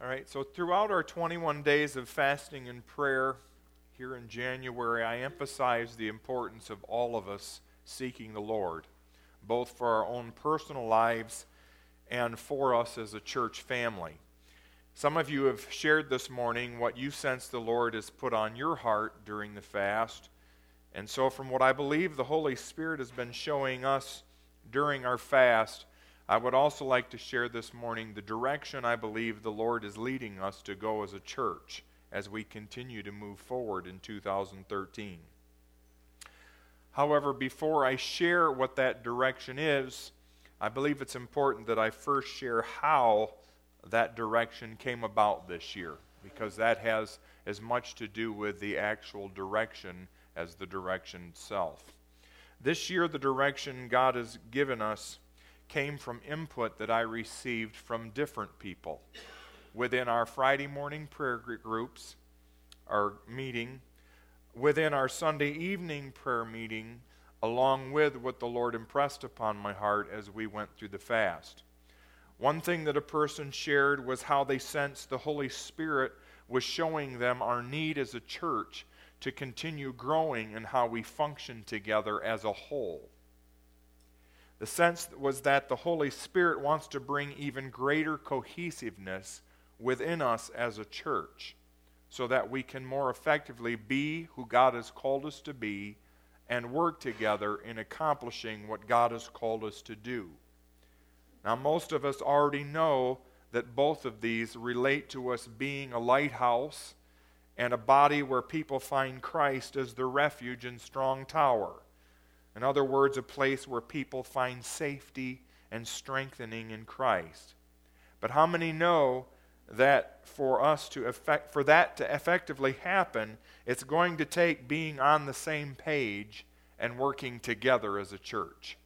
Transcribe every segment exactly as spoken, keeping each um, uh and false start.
All right, so throughout our twenty-one days of fasting and prayer here in January, I emphasize the importance of all of us seeking the Lord, both for our own personal lives and for us as a church family. Some of you have shared this morning what you sense the Lord has put on your heart during the fast. And so from what I believe the Holy Spirit has been showing us during our fast, I would also like to share this morning the direction I believe the Lord is leading us to go as a church as we continue to move forward in two thousand thirteen. However, before I share what that direction is, I believe it's important that I first share how that direction came about this year, because that has as much to do with the actual direction as the direction itself. This year, the direction God has given us came from input that I received from different people within our Friday morning prayer groups, our meeting, within our Sunday evening prayer meeting, along with what the Lord impressed upon my heart as we went through the fast. One thing that a person shared was how they sensed the Holy Spirit was showing them our need as a church to continue growing in how we function together as a whole. The sense was that the Holy Spirit wants to bring even greater cohesiveness within us as a church so that we can more effectively be who God has called us to be and work together in accomplishing what God has called us to do. Now, most of us already know that both of these relate to us being a lighthouse and a body where people find Christ as their refuge and strong tower. In other words, a place where people find safety and strengthening in Christ. But how many know that for us to effect, for that to effectively happen, it's going to take being on the same page and working together as a church?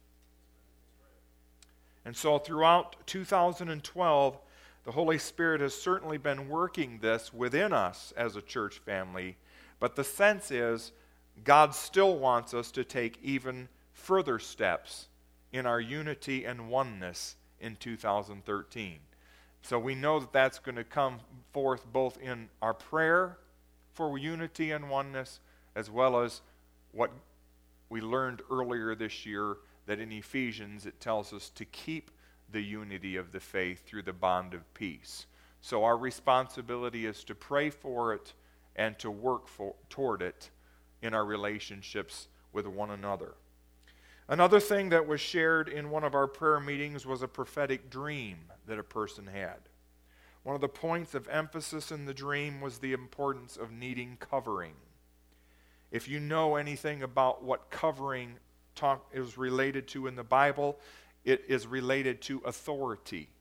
And so throughout two thousand twelve, the Holy Spirit has certainly been working this within us as a church family, but the sense is God still wants us to take even further steps in our unity and oneness in two thousand thirteen. So we know that that's going to come forth both in our prayer for unity and oneness, as well as what we learned earlier this year, that in Ephesians it tells us to keep the unity of the faith through the bond of peace. So our responsibility is to pray for it and to work for, toward it in our relationships with one another. Another thing that was shared in one of our prayer meetings was a prophetic dream that a person had. One of the points of emphasis in the dream was the importance of needing covering. If you know anything about what covering talk is related to in the Bible, it is related to authority.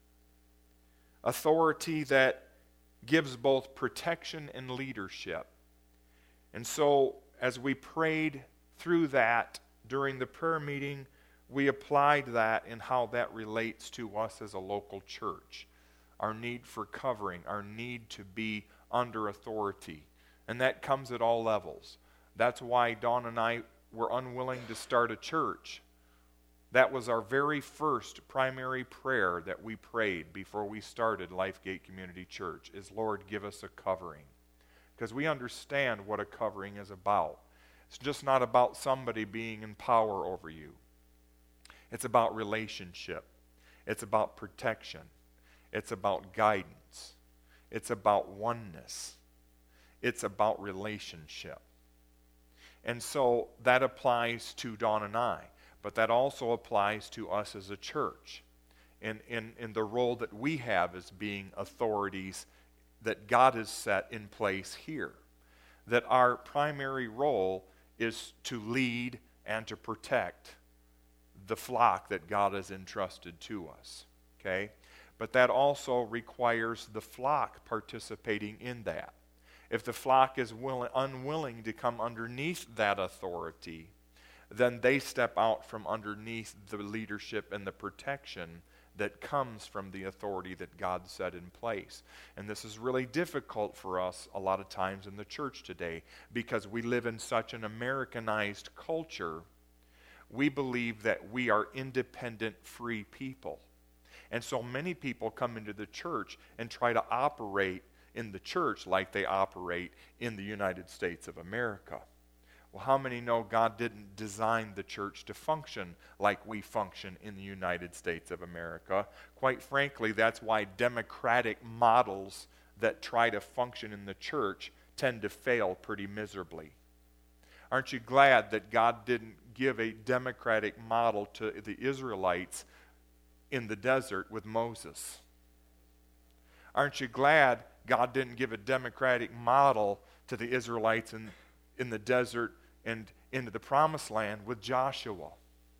Authority that gives both protection and leadership. And so, as we prayed through that during the prayer meeting, we applied that in how that relates to us as a local church. Our need for covering, our need to be under authority. And that comes at all levels. That's why Dawn and I were unwilling to start a church. That was our very first primary prayer that we prayed before we started Lifegate Community Church, is Lord, give us a covering. Because we understand what a covering is about. It's just not about somebody being in power over you. It's about relationship. It's about protection. It's about guidance. It's about oneness. It's about relationship. And so that applies to Dawn and I, but that also applies to us as a church in, in, in the role that we have as being authorities that God has set in place here. That our primary role is to lead and to protect the flock that God has entrusted to us. Okay? But that also requires the flock participating in that. If the flock is willing, unwilling to come underneath that authority, then they step out from underneath the leadership and the protection that comes from the authority that God set in place. And this is really difficult for us a lot of times in the church today because we live in such an Americanized culture. We believe that we are independent, free people. And so many people come into the church and try to operate in the church like they operate in the United States of America. Well, how many know God didn't design the church to function like we function in the United States of America? Quite frankly, that's why democratic models that try to function in the church tend to fail pretty miserably. Aren't you glad that God didn't give a democratic model to the Israelites in the desert with Moses? Aren't you glad God didn't give a democratic model to the Israelites in, in the desert and into the promised land with Joshua?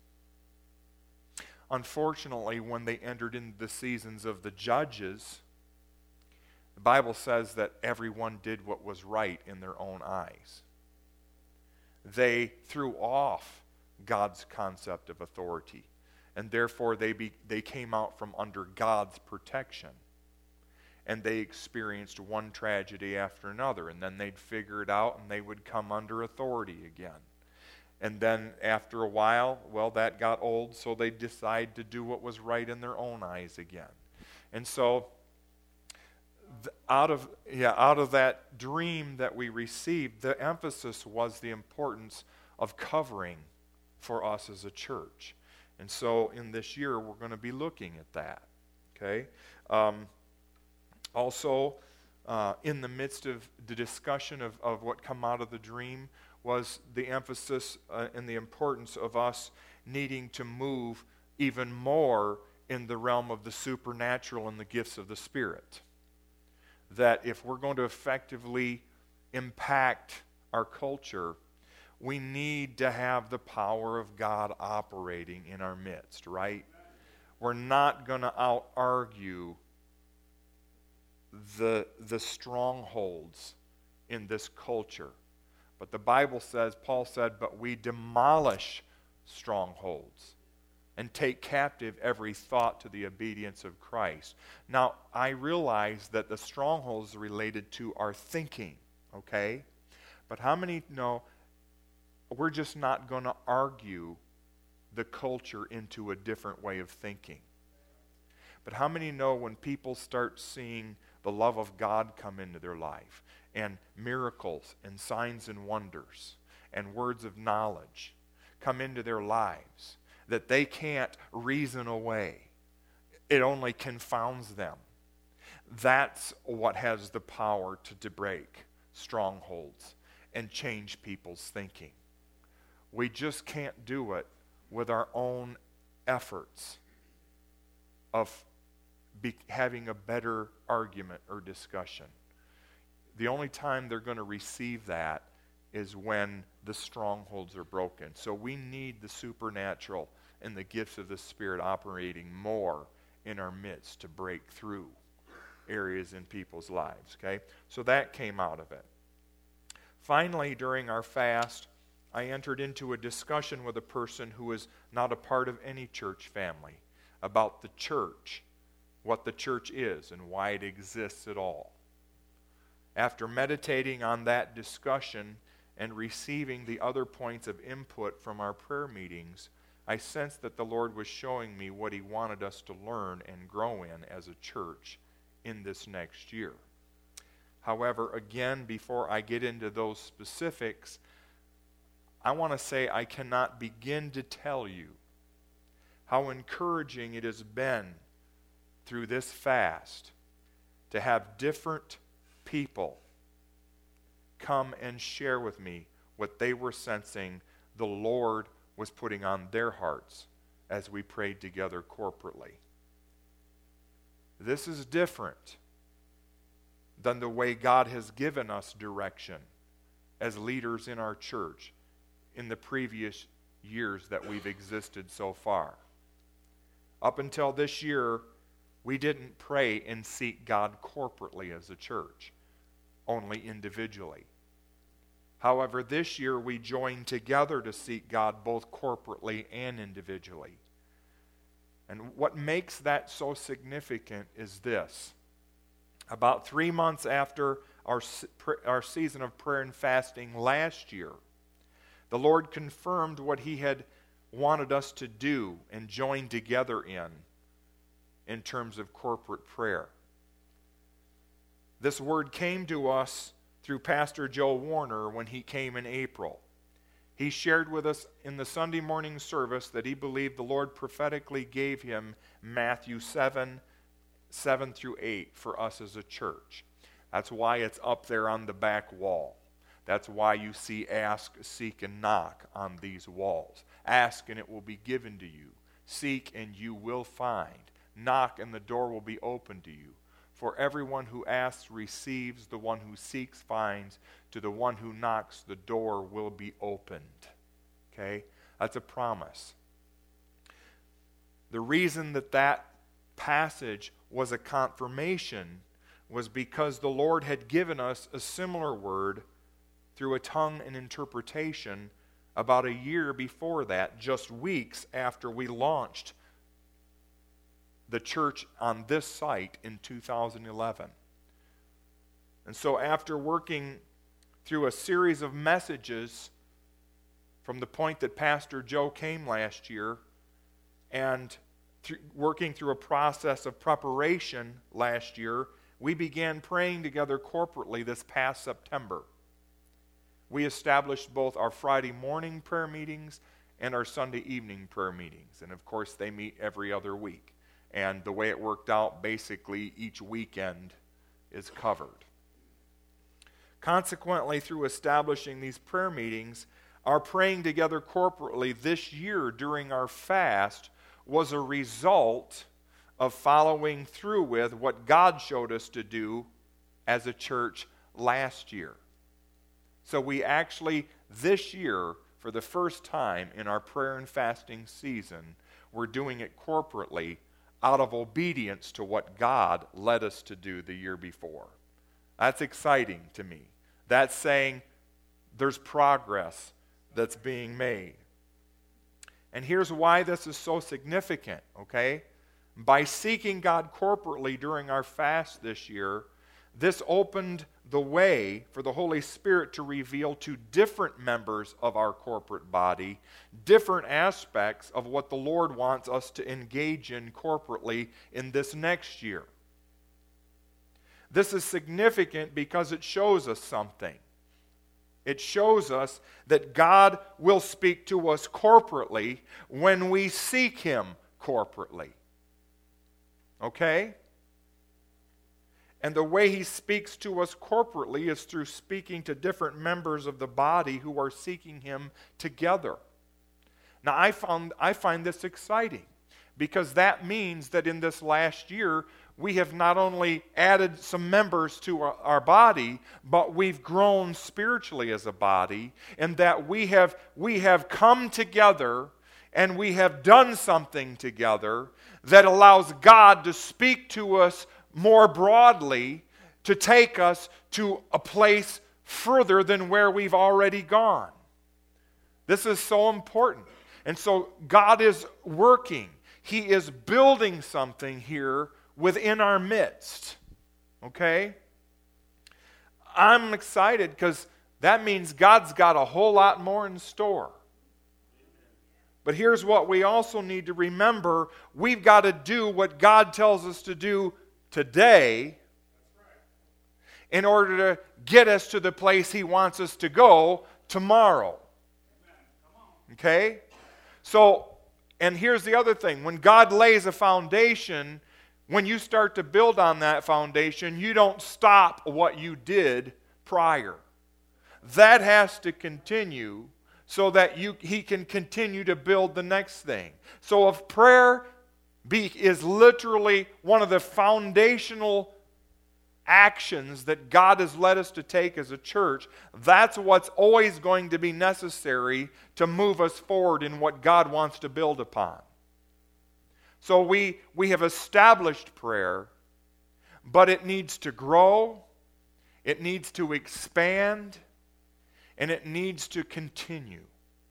Unfortunately, when they entered into the seasons of the judges, the Bible says that everyone did what was right in their own eyes. They threw off God's concept of authority, and therefore they be, they came out from under God's protection. And they experienced one tragedy after another, and then they'd figure it out and they would come under authority again. And then after a while, well, that got old, so they decided to do what was right in their own eyes again. And so th- out of yeah, out of that dream that we received, the emphasis was the importance of covering for us as a church. And so in this year, we're going to be looking at that. Okay? Um, Also, uh, in the midst of the discussion of, of what come out of the dream was the emphasis uh, and the importance of us needing to move even more in the realm of the supernatural and the gifts of the Spirit. That if we're going to effectively impact our culture, we need to have the power of God operating in our midst, right? We're not going to out-argue the the strongholds in this culture. But the Bible says, Paul said, but we demolish strongholds and take captive every thought to the obedience of Christ. Now, I realize that the strongholds are related to our thinking, okay? But how many know we're just not going to argue the culture into a different way of thinking? But how many know when people start seeing the love of God come into their life, and miracles and signs and wonders and words of knowledge come into their lives that they can't reason away? It only confounds them. That's what has the power to, to break strongholds and change people's thinking. We just can't do it with our own efforts of Be having a better argument or discussion. The only time they're going to receive that is when the strongholds are broken. So we need the supernatural and the gifts of the Spirit operating more in our midst to break through areas in people's lives. Okay? So that came out of it. Finally, during our fast, I entered into a discussion with a person who is not a part of any church family about the church, what the church is and why it exists at all. After meditating on that discussion and receiving the other points of input from our prayer meetings, I sensed that the Lord was showing me what He wanted us to learn and grow in as a church in this next year. However, again, before I get into those specifics, I want to say I cannot begin to tell you how encouraging it has been through this fast to have different people come and share with me what they were sensing the Lord was putting on their hearts as we prayed together corporately. This is different than the way God has given us direction as leaders in our church in the previous years that we've existed so far. Up until this year, we didn't pray and seek God corporately as a church, only individually. However, this year we joined together to seek God both corporately and individually. And what makes that so significant is this. About three months after our, our season of prayer and fasting last year, the Lord confirmed what He had wanted us to do and join together in in terms of corporate prayer. This word came to us through Pastor Joe Warner when he came in April. He shared with us in the Sunday morning service that he believed the Lord prophetically gave him Matthew seven, seven through eight for us as a church. That's why it's up there on the back wall. That's why you see ask, seek, and knock on these walls. Ask and it will be given to you. Seek and you will find. Knock and the door will be opened to you. For everyone who asks receives, the one who seeks finds, to the one who knocks the door will be opened. Okay? That's a promise. The reason that that passage was a confirmation was because the Lord had given us a similar word through a tongue and interpretation about a year before that, just weeks after we launched the church on this site in two thousand eleven. And so after working through a series of messages from the point that Pastor Joe came last year and th- working through a process of preparation last year, we began praying together corporately this past September. We established both our Friday morning prayer meetings and our Sunday evening prayer meetings. And of course, they meet every other week. And the way it worked out, basically each weekend is covered. Consequently, through establishing these prayer meetings, our praying together corporately this year during our fast was a result of following through with what God showed us to do as a church last year. So we actually, this year, for the first time in our prayer and fasting season, we're doing it corporately out of obedience to what God led us to do the year before. That's exciting to me. That's saying there's progress that's being made. And here's why this is so significant, okay? By seeking God corporately during our fast this year, this opened the way for the Holy Spirit to reveal to different members of our corporate body different aspects of what the Lord wants us to engage in corporately in this next year. This is significant because it shows us something. It shows us that God will speak to us corporately when we seek Him corporately. Okay? And the way He speaks to us corporately is through speaking to different members of the body who are seeking Him together. Now, I found I find this exciting because that means that in this last year, we have not only added some members to our, our body, but we've grown spiritually as a body, and that we have we have come together and we have done something together that allows God to speak to us more broadly, to take us to a place further than where we've already gone. This is so important. And so God is working. He is building something here within our midst. Okay? I'm excited because that means God's got a whole lot more in store. But here's what we also need to remember. We've got to do what God tells us to do today in order to get us to the place He wants us to go tomorrow. Okay? So, and here's the other thing. When God lays a foundation, when you start to build on that foundation, you don't stop what you did prior. That has to continue so that you He can continue to build the next thing. So if prayer be, is literally one of the foundational actions that God has led us to take as a church, that's what's always going to be necessary to move us forward in what God wants to build upon. So we, we have established prayer, but it needs to grow, it needs to expand, and it needs to continue.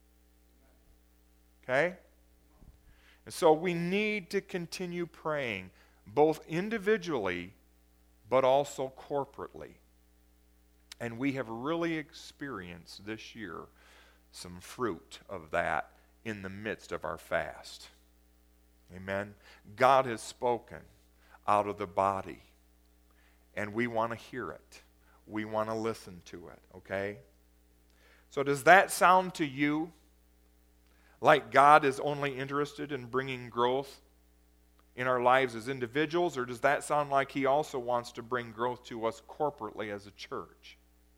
Okay? And so we need to continue praying, both individually, but also corporately. And we have really experienced this year some fruit of that in the midst of our fast. Amen. God has spoken out of the body, and we want to hear it. We want to listen to it, okay? So does that sound to you like God is only interested in bringing growth in our lives as individuals, or does that sound like He also wants to bring growth to us corporately as a church?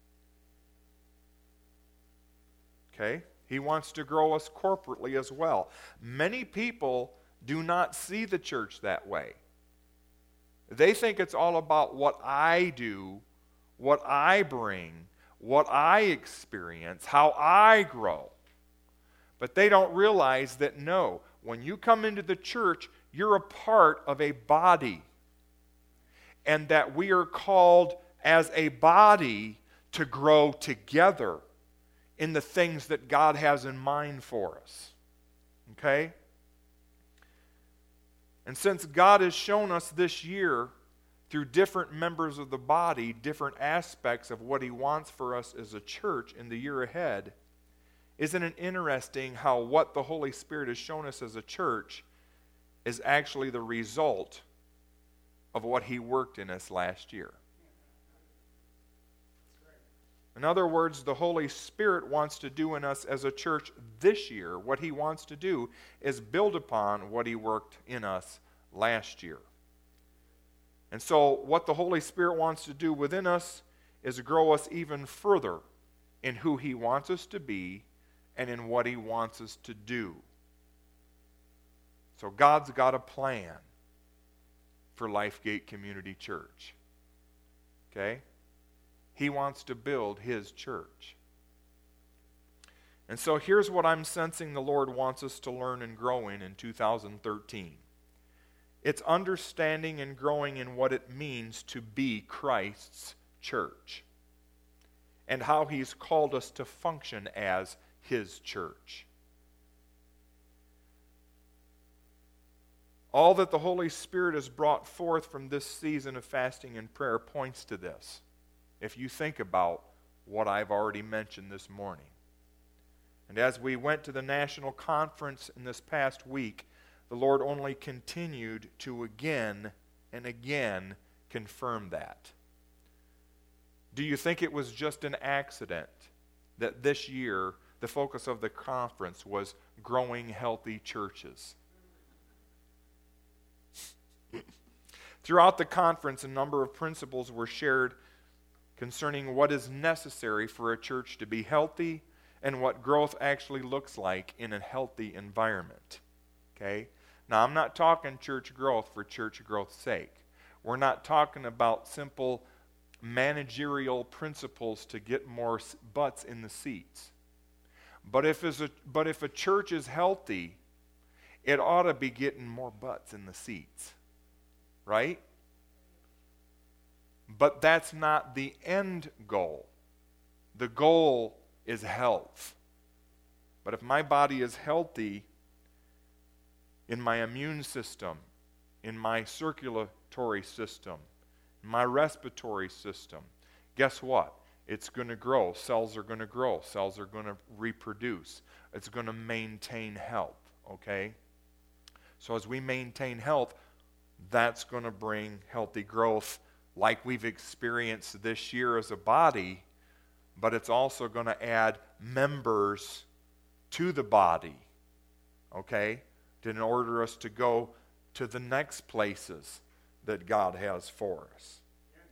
Okay? He wants to grow us corporately as well. Many people do not see the church that way. They think it's all about what I do, what I bring, what I experience, how I grow. But they don't realize that no, when you come into the church, you're a part of a body. And that we are called as a body to grow together in the things that God has in mind for us. Okay? And since God has shown us this year, through different members of the body, different aspects of what He wants for us as a church in the year ahead, isn't it interesting how what the Holy Spirit has shown us as a church is actually the result of what He worked in us last year? In other words, the Holy Spirit wants to do in us as a church this year. What He wants to do is build upon what He worked in us last year. And so what the Holy Spirit wants to do within us is grow us even further in who He wants us to be and in what He wants us to do. So God's got a plan for Lifegate Community Church. Okay? He wants to build His church. And so here's what I'm sensing the Lord wants us to learn and grow in in two thousand thirteen. It's understanding and growing in what it means to be Christ's church and how He's called us to function as His church. All that the Holy Spirit has brought forth from this season of fasting and prayer points to this, if you think about what I've already mentioned this morning. And as we went to the national conference in this past week, the Lord only continued to again and again confirm that. Do you think it was just an accident that this year the focus of the conference was growing healthy churches? Throughout the conference, a number of principles were shared concerning what is necessary for a church to be healthy and what growth actually looks like in a healthy environment. Okay? Now, I'm not talking church growth for church growth's sake. We're not talking about simple managerial principles to get more butts in the seats. But if, as a, but if a church is healthy, it ought to be getting more butts in the seats. Right? But that's not the end goal. The goal is health. But if my body is healthy in my immune system, in my circulatory system, in my respiratory system, guess what? It's going to grow. Cells are going to grow. Cells are going to reproduce. It's going to maintain health, okay? So as we maintain health, that's going to bring healthy growth like we've experienced this year as a body, but it's also going to add members to the body, okay, in order us to go to the next places that God has for us.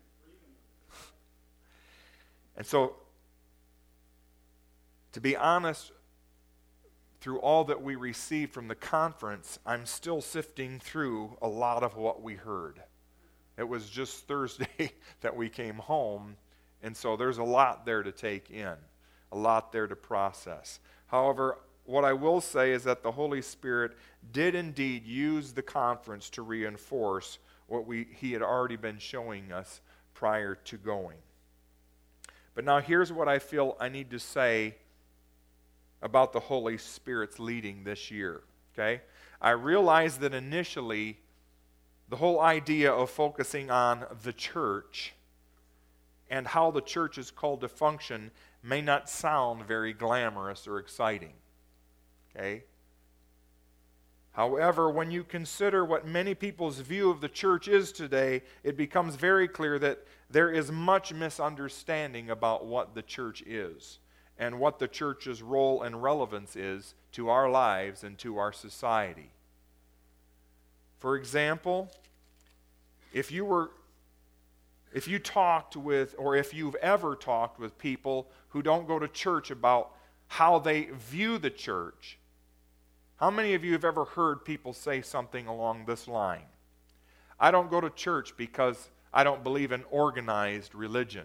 And so, to be honest, through all that we received from the conference, I'm still sifting through a lot of what we heard. It was just Thursday that we came home, and so there's a lot there to take in, a lot there to process. However, what I will say is that the Holy Spirit did indeed use the conference to reinforce what we He had already been showing us prior to going. But now here's what I feel I need to say about the Holy Spirit's leading this year, okay? I realize that initially the whole idea of focusing on the church and how the church is called to function may not sound very glamorous or exciting, okay? However, when you consider what many people's view of the church is today, it becomes very clear that there is much misunderstanding about what the church is and what the church's role and relevance is to our lives and to our society. For example, if you were if you talked with, or if you've ever talked with people who don't go to church about how they view the church, how many of you have ever heard people say something along this line? I don't go to church because I don't believe in organized religion.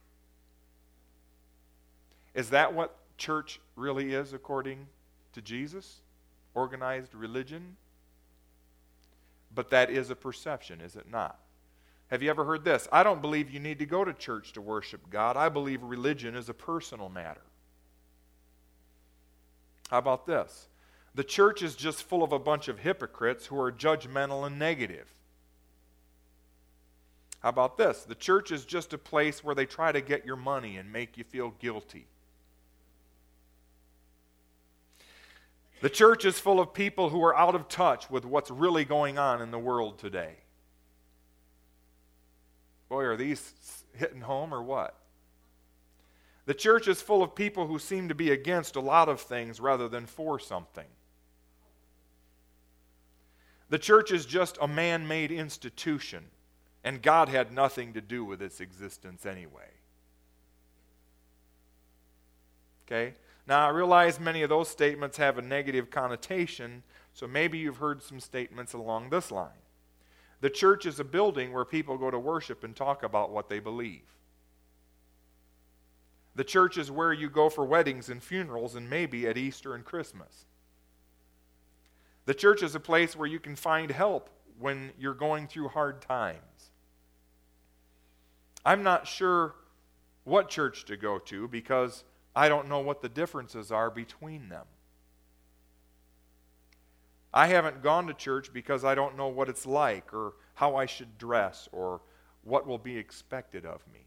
Is that what church really is according to Jesus? Organized religion? But that is a perception, is it not? Have you ever heard this? I don't believe you need to go to church to worship God. I believe religion is a personal matter. How about this? The church is just full of a bunch of hypocrites who are judgmental and negative. How about this? The church is just a place where they try to get your money and make you feel guilty. The church is full of people who are out of touch with what's really going on in the world today. Boy, are these hitting home or what? The church is full of people who seem to be against a lot of things rather than for something. The church is just a man-made institution, and God had nothing to do with its existence anyway. Okay? Now, I realize many of those statements have a negative connotation, so maybe you've heard some statements along this line. The church is a building where people go to worship and talk about what they believe. The church is where you go for weddings and funerals and maybe at Easter and Christmas. The church is a place where you can find help when you're going through hard times. I'm not sure what church to go to because I don't know what the differences are between them. I haven't gone to church because I don't know what it's like or how I should dress or what will be expected of me.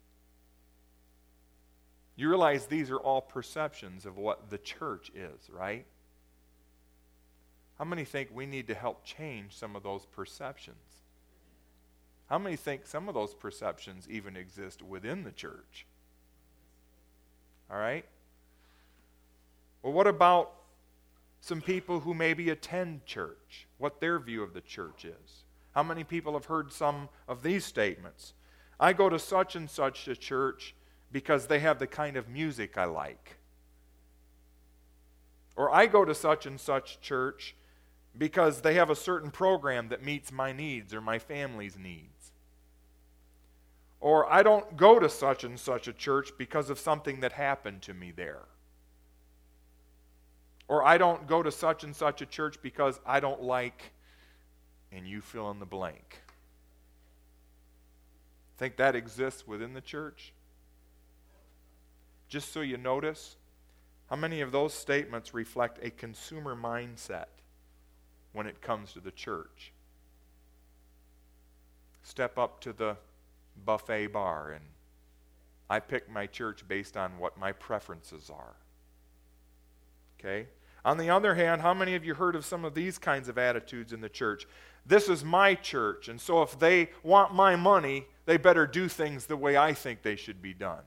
You realize these are all perceptions of what the church is, right? How many think we need to help change some of those perceptions? How many think some of those perceptions even exist within the church? All right? Well, what about some people who maybe attend church? What their view of the church is? How many people have heard some of these statements? I go to such and such a church because they have the kind of music I like. Or I go to such and such church because they have a certain program that meets my needs or my family's needs. Or I don't go to such and such a church because of something that happened to me there. Or I don't go to such and such a church because I don't like, and you fill in the blank. Think that exists within the church? Just so you notice, how many of those statements reflect a consumer mindset when it comes to the church? Step up to the buffet bar and I pick my church based on what my preferences are. Okay? On the other hand, how many of you heard of some of these kinds of attitudes in the church? This is my church, and so if they want my money, they better do things the way I think they should be done.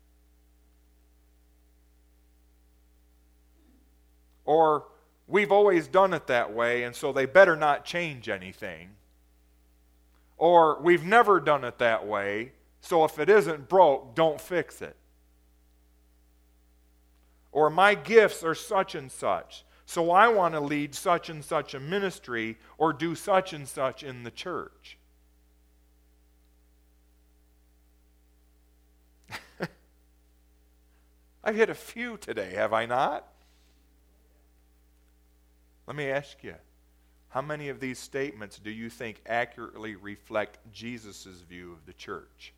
Or, we've always done it that way, and so they better not change anything. Or, we've never done it that way, so if it isn't broke, don't fix it. Or, my gifts are such and such, so I want to lead such and such a ministry or do such and such in the church. I've hit a few today, have I not? Let me ask you, how many of these statements do you think accurately reflect Jesus' view of the church?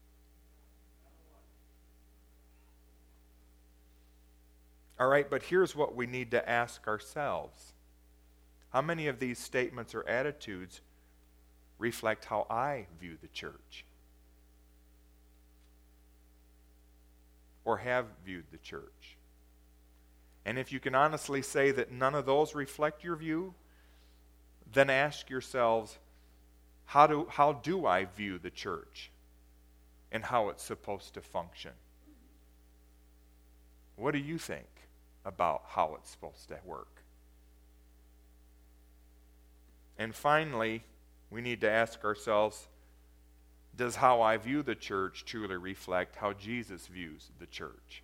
All right, but here's what we need to ask ourselves. How many of these statements or attitudes reflect how I view the church? Or have viewed the church? And if you can honestly say that none of those reflect your view, then ask yourselves, how do, how do I view the church and how it's supposed to function? What do you think about how it's supposed to work? And finally, we need to ask ourselves, does how I view the church truly reflect how Jesus views the church?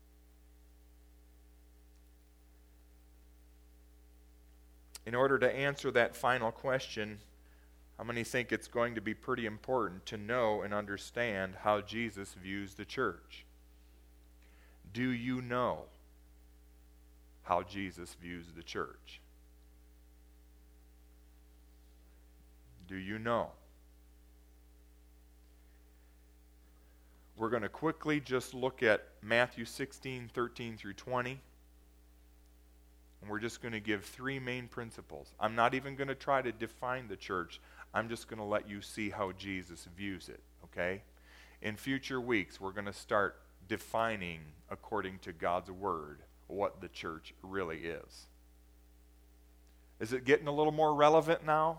In order to answer that final question, how many think it's going to be pretty important to know and understand how Jesus views the church? Do you know how Jesus views the church? Do you know? We're going to quickly just look at Matthew sixteen, thirteen through twenty. And we're just going to give three main principles. I'm not even going to try to define the church. I'm just going to let you see how Jesus views it, okay? In future weeks, we're going to start defining, according to God's word, what the church really is. Is it getting a little more relevant now?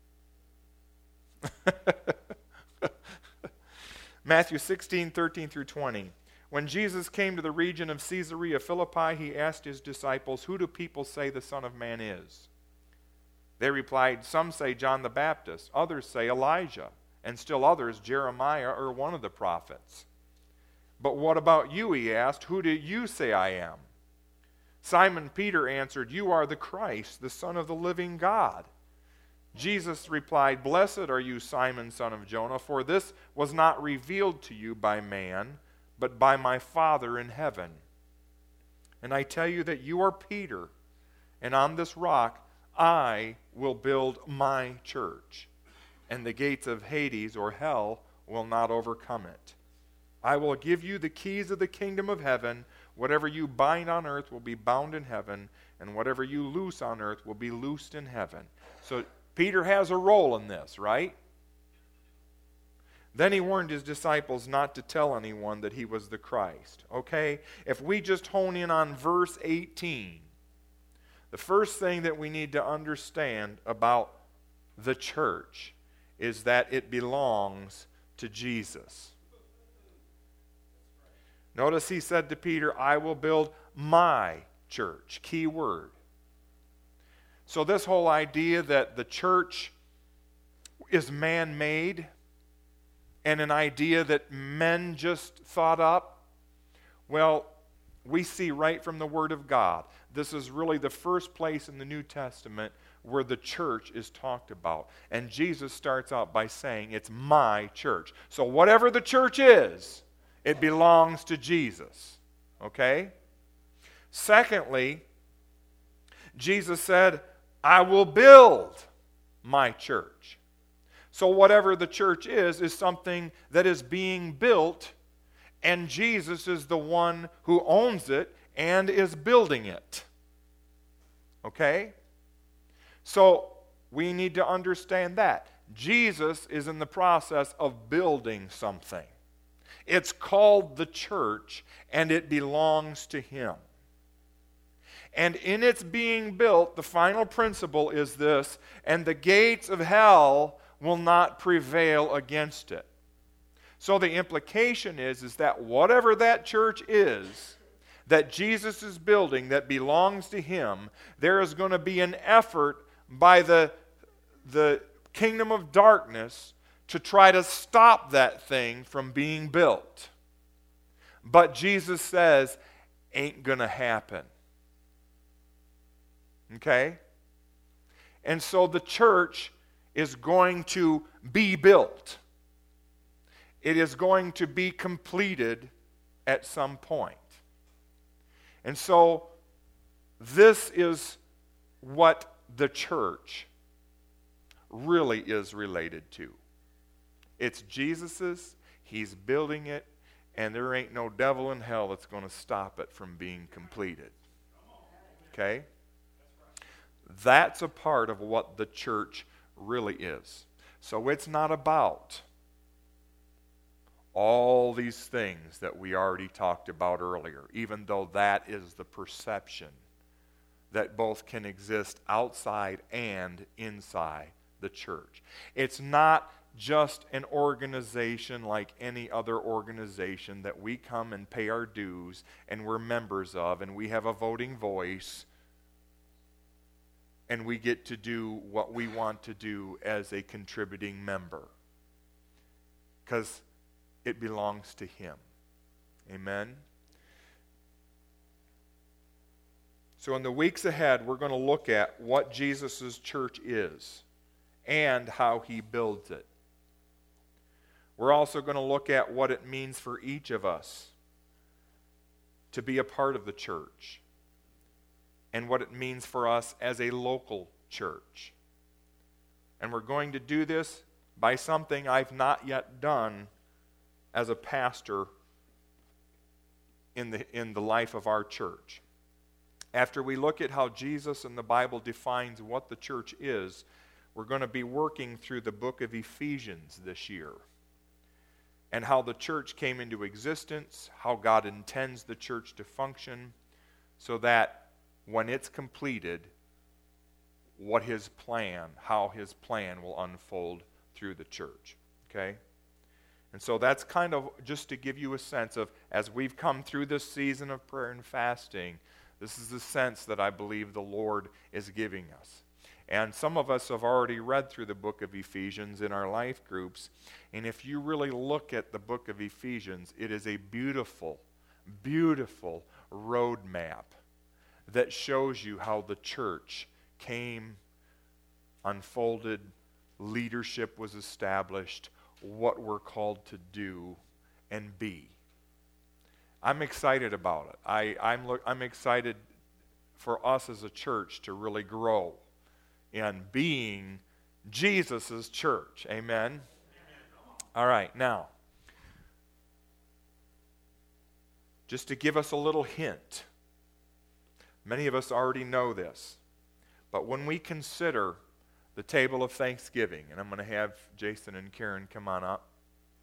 Matthew sixteen, thirteen through twenty. When Jesus came to the region of Caesarea Philippi, he asked his disciples, "Who do people say the Son of Man is?" They replied, "Some say John the Baptist, others say Elijah, and still others Jeremiah or one of the prophets." "But what about you?" he asked. "Who do you say I am?" Simon Peter answered, "You are the Christ, the Son of the living God." Jesus replied, "Blessed are you, Simon, son of Jonah, for this was not revealed to you by man, but by my Father in heaven. And I tell you that you are Peter, and on this rock I will build my church, and the gates of Hades or hell will not overcome it. I will give you the keys of the kingdom of heaven. Whatever you bind on earth will be bound in heaven, and whatever you loose on earth will be loosed in heaven." So Peter has a role in this, right? Then he warned his disciples not to tell anyone that he was the Christ. Okay? If we just hone in on verse eighteen, the first thing that we need to understand about the church is that it belongs to Jesus. Notice he said to Peter, "I will build my church." Key word. So this whole idea that the church is man-made and an idea that men just thought up, well, we see right from the Word of God. This is really the first place in the New Testament where the church is talked about. And Jesus starts out by saying, it's my church. So whatever the church is, it belongs to Jesus. Okay? Secondly, Jesus said, "I will build my church." So whatever the church is, is something that is being built, and Jesus is the one who owns it and is building it. Okay? So we need to understand that. Jesus is in the process of building something. It's called the church, and it belongs to him. And in its being built, the final principle is this: and the gates of hell will not prevail against it. So the implication is, is that whatever that church is, that Jesus is building, that belongs to him, there is going to be an effort by the, the kingdom of darkness to try to stop that thing from being built. But Jesus says, ain't going to happen. Okay? And so the church is going to be built. It is going to be completed at some point. And so this is what the church really is related to. It's Jesus's, he's building it, and there ain't no devil in hell that's going to stop it from being completed. Okay? That's a part of what the church really is. So it's not about all these things that we already talked about earlier, even though that is the perception that both can exist outside and inside the church. It's not just an organization like any other organization that we come and pay our dues and we're members of and we have a voting voice and we get to do what we want to do as a contributing member. Because it belongs to Him. Amen? So in the weeks ahead, we're going to look at what Jesus' church is and how He builds it. We're also going to look at what it means for each of us to be a part of the church and what it means for us as a local church. And we're going to do this by something I've not yet done as a pastor in the, in the life of our church. After we look at how Jesus and the Bible defines what the church is, we're going to be working through the book of Ephesians this year and how the church came into existence, how God intends the church to function, so that when it's completed, what His plan, how His plan will unfold through the church. Okay? And so that's kind of just to give you a sense of, as we've come through this season of prayer and fasting, this is the sense that I believe the Lord is giving us. And some of us have already read through the book of Ephesians in our life groups. And if you really look at the book of Ephesians, it is a beautiful, beautiful roadmap that shows you how the church came, unfolded, leadership was established, what we're called to do and be. I'm excited about it. I, I'm, look, I'm excited for us as a church to really grow in being Jesus' church. Amen? Amen. All right, now, just to give us a little hint, many of us already know this, but when we consider the table of thanksgiving, and I'm going to have Jason and Karen come on up,